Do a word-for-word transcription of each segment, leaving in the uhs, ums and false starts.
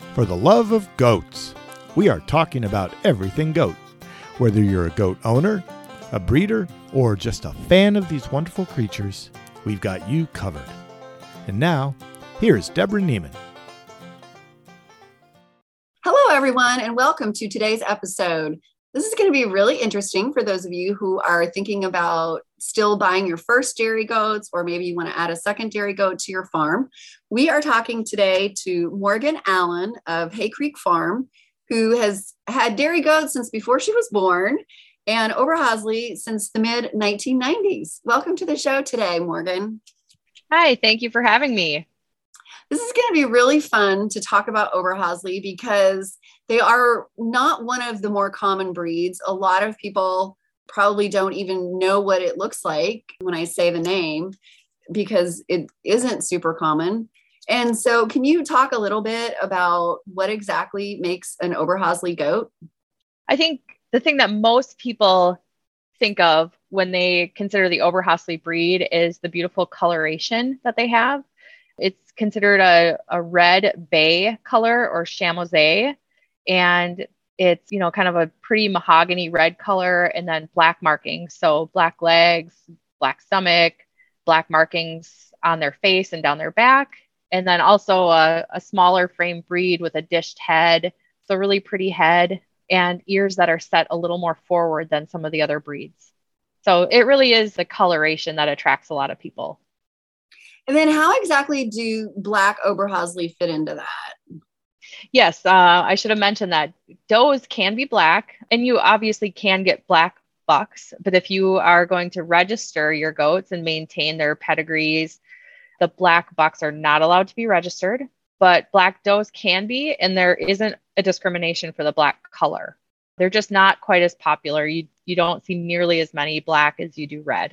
For the love of goats, we are talking about everything goat. Whether you're a goat owner, a breeder, or just a fan of these wonderful creatures, we've got you covered. And now, here's Deborah Neiman. Hello, everyone, and welcome to today's episode. This is going to be really interesting for those of you who are thinking about still buying your first dairy goats, or maybe you want to add a second dairy goat to your farm. We are talking today to Morgan Allen of Hay Creek Farm, who has had dairy goats since before she was born, and Oberhasli since the mid nineteen nineties. Welcome to the show today, Morgan. Hi, thank you for having me. This is going to be really fun to talk about Oberhasli because they are not one of the more common breeds. A lot of people probably don't even know what it looks like when I say the name because it isn't super common. And so can you talk a little bit about what exactly makes an Oberhasli goat? I think the thing that most people think of when they consider the Oberhasli breed is the beautiful coloration that they have. It's considered a, a red bay color or chamois, and it's, you know, kind of a pretty mahogany red color and then black markings. So black legs, black stomach, black markings on their face and down their back. And then also a, a smaller frame breed with a dished head. So really pretty head and ears that are set a little more forward than some of the other breeds. So it really is the coloration that attracts a lot of people. And then how exactly do black Oberhasli fit into that? Yes, uh, I should have mentioned that does can be black, and you obviously can get black bucks. But if you are going to register your goats and maintain their pedigrees, the black bucks are not allowed to be registered, but black does can be, and there isn't a discrimination for the black color. They're just not quite as popular. You, you don't see nearly as many black as you do red.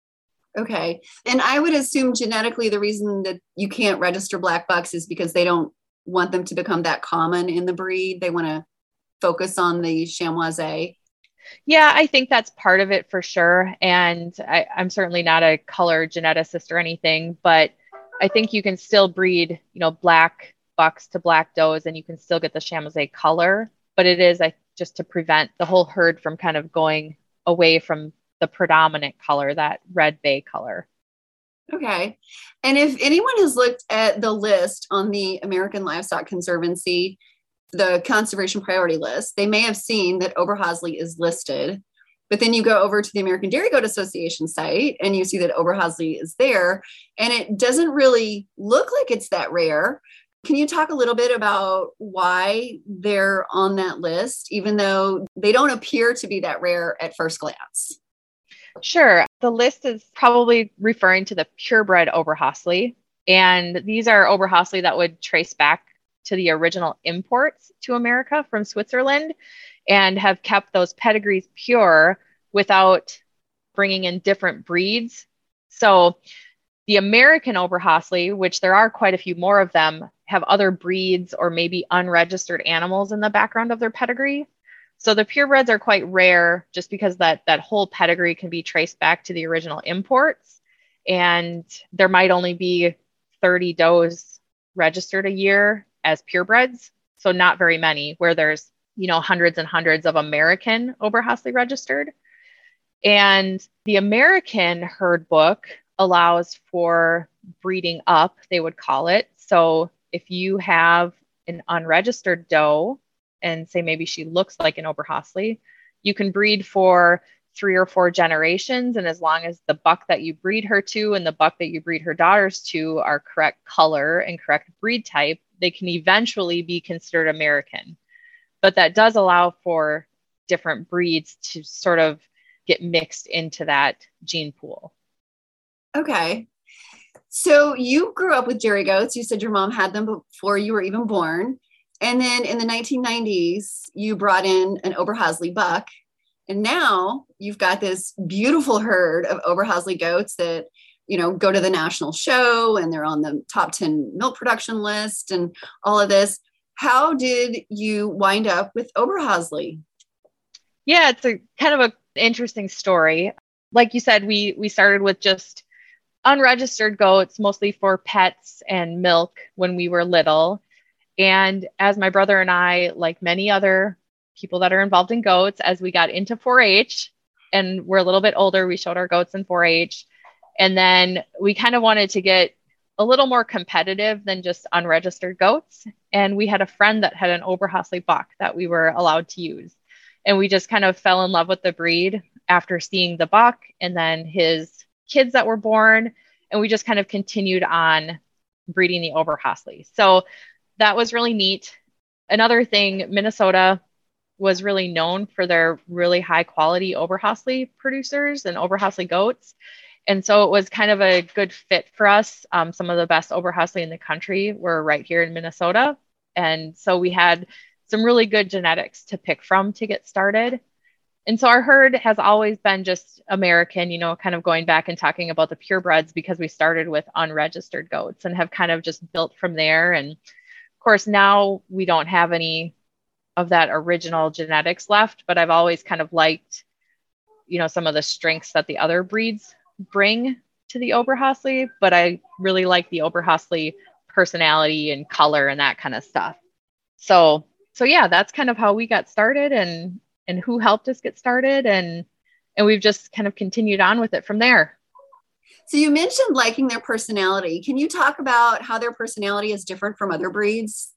Okay. And I would assume genetically the reason that you can't register black bucks is because they don't want them to become that common in the breed. They want to focus on the chamois. Yeah, I think that's part of it for sure. And I, I'm certainly not a color geneticist or anything, but I think you can still breed, you know, black bucks to black does, and you can still get the chamois color. But it is I, just to prevent the whole herd from kind of going away from the predominant color, that red bay color. Okay. And if anyone has looked at the list on the American Livestock Conservancy, the conservation priority list, they may have seen that Oberhasli is listed. But then you go over to the American Dairy Goat Association site and you see that Oberhasli is there, and it doesn't really look like it's that rare. Can you talk a little bit about why they're on that list, even though they don't appear to be that rare at first glance? Sure. The list is probably referring to the purebred Oberhasli. And these are Oberhasli that would trace back to the original imports to America from Switzerland and have kept those pedigrees pure without bringing in different breeds. So the American Oberhasli, which there are quite a few more of them, have other breeds or maybe unregistered animals in the background of their pedigree. So the purebreds are quite rare just because that, that whole pedigree can be traced back to the original imports. And there might only be thirty does registered a year as purebreds. So not very many, where there's, you know, hundreds and hundreds of American Oberhasli registered. And the American herd book allows for breeding up, they would call it. So if you have an unregistered doe, and say maybe she looks like an Oberhasli, you can breed for three or four generations. And as long as the buck that you breed her to and the buck that you breed her daughters to are correct color and correct breed type, they can eventually be considered American. But that does allow for different breeds to sort of get mixed into that gene pool. Okay. So you grew up with dairy goats. You said your mom had them before you were even born. And then in the nineteen nineties, you brought in an Oberhasli buck. And now you've got this beautiful herd of Oberhasli goats that, you know, go to the national show and they're on the top ten milk production list and all of this. How did you wind up with Oberhasli? Yeah, it's a kind of an interesting story. Like you said, we we started with just unregistered goats, mostly for pets and milk when we were little. And as my brother and I, like many other people that are involved in goats, as we got into four H and we're a little bit older, we showed our goats in four H. And then we kind of wanted to get a little more competitive than just unregistered goats. And we had a friend that had an Oberhasli buck that we were allowed to use. And we just kind of fell in love with the breed after seeing the buck and then his kids that were born. And we just kind of continued on breeding the Oberhasli. So that was really neat. Another thing, Minnesota was really known for their really high quality Oberhasli producers and Oberhasli goats. And so it was kind of a good fit for us. Um, some of the best Oberhasli in the country were right here in Minnesota. And so we had some really good genetics to pick from to get started. And so our herd has always been just American, you know, kind of going back and talking about the purebreds because we started with unregistered goats and have kind of just built from there. And of course, now we don't have any of that original genetics left, but I've always kind of liked, you know, some of the strengths that the other breeds bring to the Oberhasli, but I really like the Oberhasli personality and color and that kind of stuff. So, so yeah, that's kind of how we got started and, and who helped us get started. And, and we've just kind of continued on with it from there. So you mentioned liking their personality. Can you talk about how their personality is different from other breeds?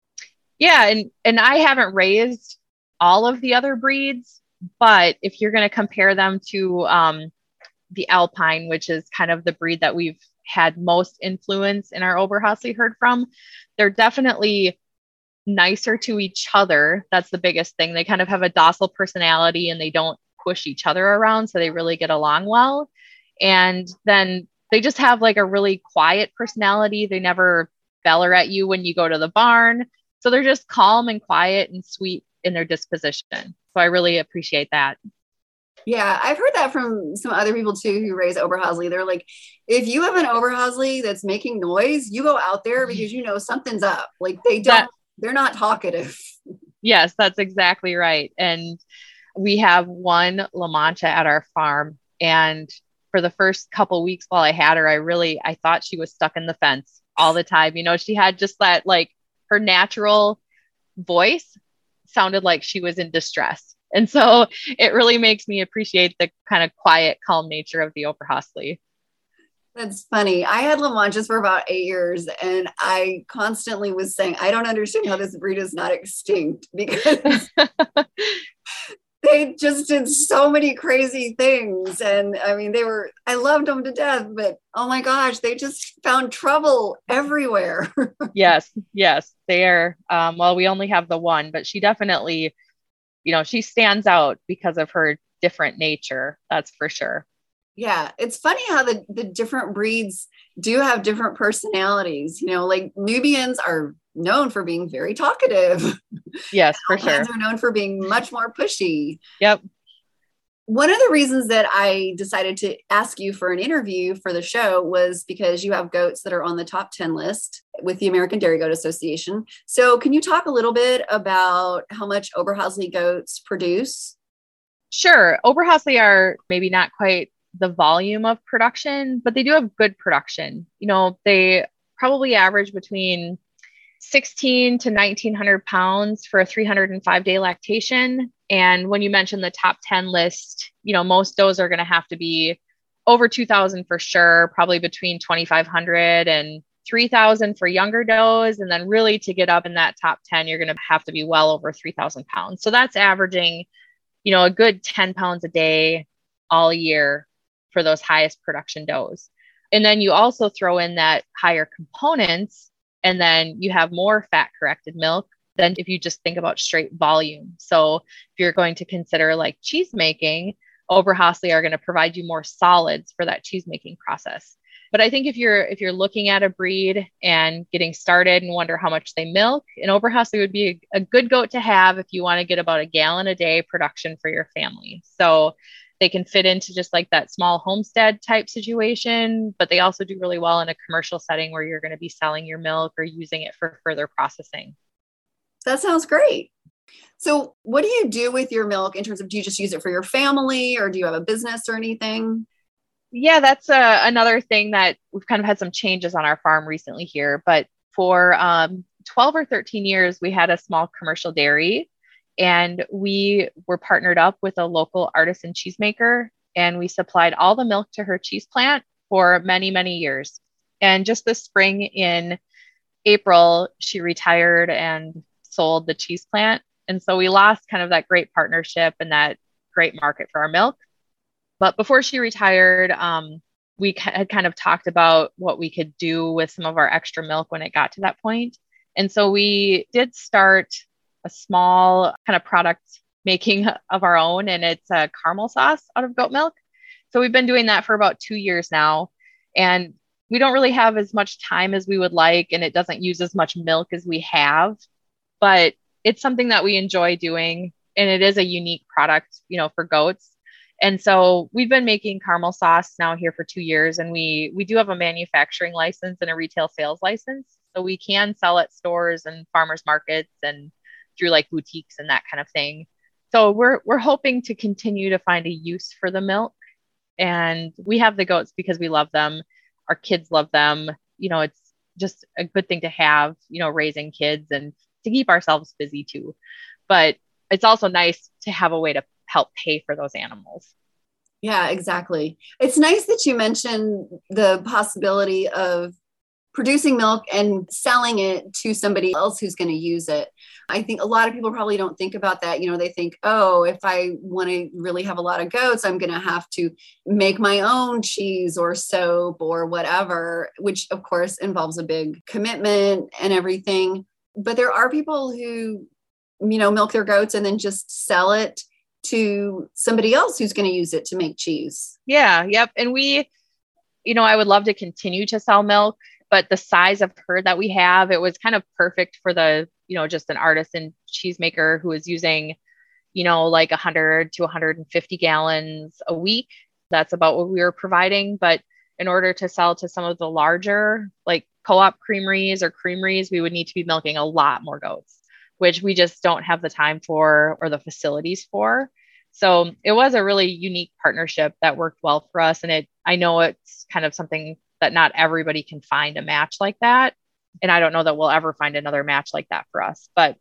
Yeah. And, and I haven't raised all of the other breeds, but if you're going to compare them to, um, the Alpine, which is kind of the breed that we've had most influence in our Oberhasli herd from, they're definitely nicer to each other. That's the biggest thing. They kind of have a docile personality and they don't push each other around. So they really get along well. And then they just have like a really quiet personality. They never beller at you when you go to the barn. So they're just calm and quiet and sweet in their disposition. So I really appreciate that. Yeah, I've heard that from some other people too who raise Oberhasli. They're like, if you have an Oberhasli that's making noise, you go out there because you know something's up. Like they don't, that, they're not talkative. Yes, that's exactly right. And we have one La Mancha at our farm. And for the first couple weeks while I had her, I really, I thought she was stuck in the fence all the time. You know, she had just that, like her natural voice sounded like she was in distress. And so it really makes me appreciate the kind of quiet, calm nature of the Oberhasli. That's funny. I had La Manchas for about eight years and I constantly was saying, I don't understand how this breed is not extinct because they just did so many crazy things. And I mean, they were, I loved them to death, but oh my gosh, they just found trouble everywhere. Yes, yes, they are. Um, well, we only have the one, but she definitely, you know, she stands out because of her different nature. That's for sure. Yeah. It's funny how the, the different breeds do have different personalities. You know, like Nubians are known for being very talkative. Yes, for sure. Alpines are known for being much more pushy. Yep. One of the reasons that I decided to ask you for an interview for the show was because you have goats that are on the top ten list with the American Dairy Goat Association. So can you talk a little bit about how much Oberhasli goats produce? Sure. Oberhasli are maybe not quite the volume of production, but they do have good production. You know, they probably average between sixteen to nineteen hundred pounds for a three hundred five day lactation. And when you mentioned the top ten list, you know, most does are going to have to be over two thousand for sure, probably between twenty-five hundred and three thousand for younger does. And then really to get up in that top ten, you're going to have to be well over three thousand pounds. So that's averaging, you know, a good ten pounds a day all year for those highest production does. And then you also throw in that higher components, and then you have more fat corrected milk than if you just think about straight volume. So if you're going to consider like cheese making, Oberhasli are going to provide you more solids for that cheese making process. But I think if you're if you're looking at a breed and getting started and wonder how much they milk, an Oberhasli would be a, a good goat to have if you want to get about a gallon a day production for your family. So they can fit into just like that small homestead type situation, but they also do really well in a commercial setting where you're going to be selling your milk or using it for further processing. That sounds great. So what do you do with your milk in terms of, do you just use it for your family or do you have a business or anything? Yeah, that's uh, another thing that we've kind of had some changes on our farm recently here. But for um, twelve or thirteen years, we had a small commercial dairy, and we were partnered up with a local artisan cheesemaker, and we supplied all the milk to her cheese plant for many, many years. And just this spring in April, she retired and sold the cheese plant. And so we lost kind of that great partnership and that great market for our milk. But before she retired, um, we had kind of talked about what we could do with some of our extra milk when it got to that point. And so we did start a small kind of product making of our own, and it's a caramel sauce out of goat milk. So we've been doing that for about two years now, and we don't really have as much time as we would like, and it doesn't use as much milk as we have, but it's something that we enjoy doing, and it is a unique product, you know, for goats. And so we've been making caramel sauce now here for two years, and we we do have a manufacturing license and a retail sales license. So we can sell at stores and farmers markets and through like boutiques and that kind of thing. So we're we're hoping to continue to find a use for the milk. And we have the goats because we love them. Our kids love them. You know, it's just a good thing to have, you know, raising kids and to keep ourselves busy too. But it's also nice to have a way to help pay for those animals. Yeah, exactly. It's nice that you mentioned the possibility of producing milk and selling it to somebody else who's going to use it. I think a lot of people probably don't think about that. You know, they think, oh, if I want to really have a lot of goats, I'm going to have to make my own cheese or soap or whatever, which of course involves a big commitment and everything. But there are people who, you know, milk their goats and then just sell it to somebody else who's going to use it to make cheese. Yeah. Yep. And we, you know, I would love to continue to sell milk, but the size of herd that we have, it was kind of perfect for the, you know, just an artisan cheesemaker who is using, you know, like one hundred to one hundred fifty gallons a week. That's about what we were providing. But in order to sell to some of the larger, like co-op creameries or creameries, we would need to be milking a lot more goats, which we just don't have the time for or the facilities for. So it was a really unique partnership that worked well for us. And it, I know it's kind of something that not everybody can find a match like that. And I don't know that we'll ever find another match like that for us, but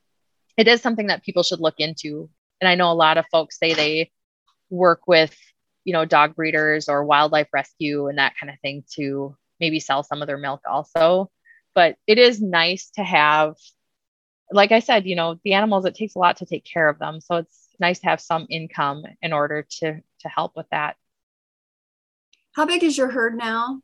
it is something that people should look into. And I know a lot of folks say they work with, you know, dog breeders or wildlife rescue and that kind of thing to maybe sell some of their milk also. But it is nice to have, like I said, you know, the animals, it takes a lot to take care of them. So it's nice to have some income in order to, to help with that. How big is your herd now?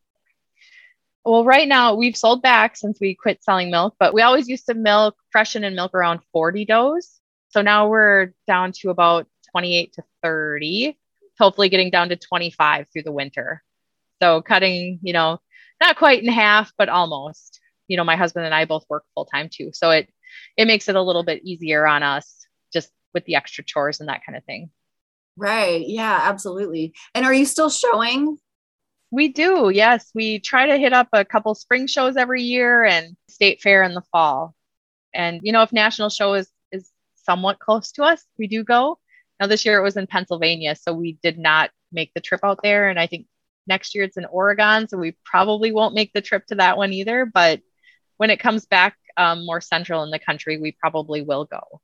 Well, right now we've sold back since we quit selling milk, but we always used to milk, freshen and milk around forty does. So now we're down to about twenty-eight to thirty, hopefully getting down to twenty-five through the winter. So cutting, you know, not quite in half, but almost. You know, my husband and I both work full time too. So it, it makes it a little bit easier on us just with the extra chores and that kind of thing. Right. Yeah, absolutely. And are you still showing? We do. Yes. We try to hit up a couple spring shows every year and state fair in the fall. And, you know, if national show is, is somewhat close to us, we do go. Now this year it was in Pennsylvania, so we did not make the trip out there. And I think next year it's in Oregon, so we probably won't make the trip to that one either. But when it comes back um, more central in the country, we probably will go.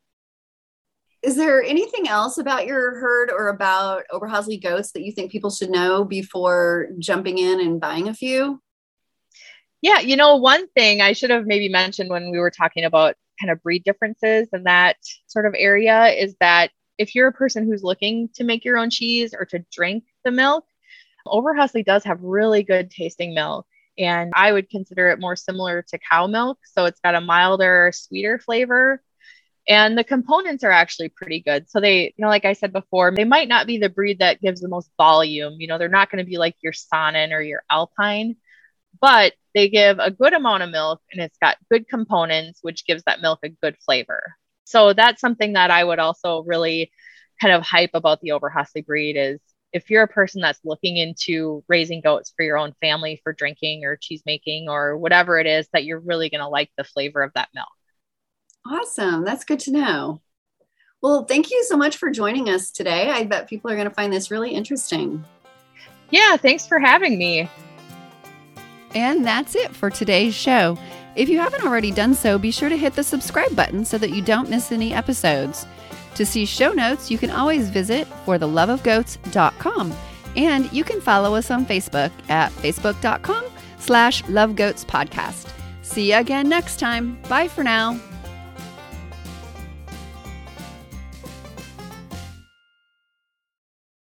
Is there anything else about your herd or about Oberhasli goats that you think people should know before jumping in and buying a few? Yeah, you know, one thing I should have maybe mentioned when we were talking about kind of breed differences in that sort of area is that if you're a person who's looking to make your own cheese or to drink the milk, Oberhasli does have really good tasting milk. And I would consider it more similar to cow milk. So it's got a milder, sweeter flavor. And the components are actually pretty good. So they, you know, like I said before, they might not be the breed that gives the most volume. You know, they're not going to be like your Saanen or your Alpine, but they give a good amount of milk and it's got good components, which gives that milk a good flavor. So that's something that I would also really kind of hype about the Oberhasli breed is if you're a person that's looking into raising goats for your own family for drinking or cheese making or whatever it is, that you're really going to like the flavor of that milk. Awesome. That's good to know. Well, thank you so much for joining us today. I bet people are going to find this really interesting. Yeah, thanks for having me. And that's it for today's show. If you haven't already done so, be sure to hit the subscribe button so that you don't miss any episodes. To see show notes, you can always visit for the love of goats dot com. And you can follow us on Facebook at facebook.com slash lovegoatspodcast. See you again next time. Bye for now.